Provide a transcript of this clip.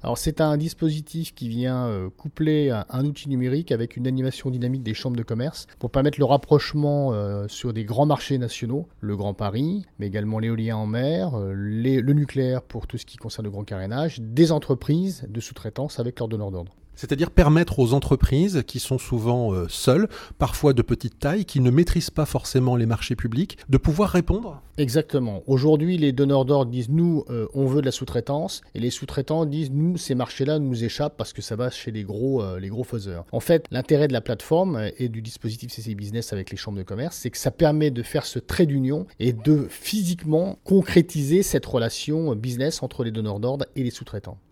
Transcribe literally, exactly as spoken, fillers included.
Alors c'est un dispositif qui vient euh, coupler un, un outil numérique avec une animation dynamique des chambres de commerce pour permettre le rapprochement euh, sur des grands marchés nationaux, le Grand Paris, mais également l'éolien en mer, euh, les- le nucléaire pour tout ce qui concerne le grand carénage, des entreprises de sous-traitance avec leurs donneurs d'ordre. C'est-à-dire permettre aux entreprises qui sont souvent euh, seules, parfois de petite taille, qui ne maîtrisent pas forcément les marchés publics, de pouvoir répondre. Exactement. Aujourd'hui, les donneurs d'ordre disent nous, euh, on veut de la sous-traitance, et les sous-traitants disent nous, ces marchés-là nous échappent parce que ça va chez les gros, euh, les gros faiseurs. En fait, l'intérêt de la plateforme euh, et du dispositif C C I Business avec les chambres de commerce, c'est que ça permet de faire ce trait d'union et de physiquement concrétiser cette relation euh, business entre les donneurs d'ordre et les sous-traitants.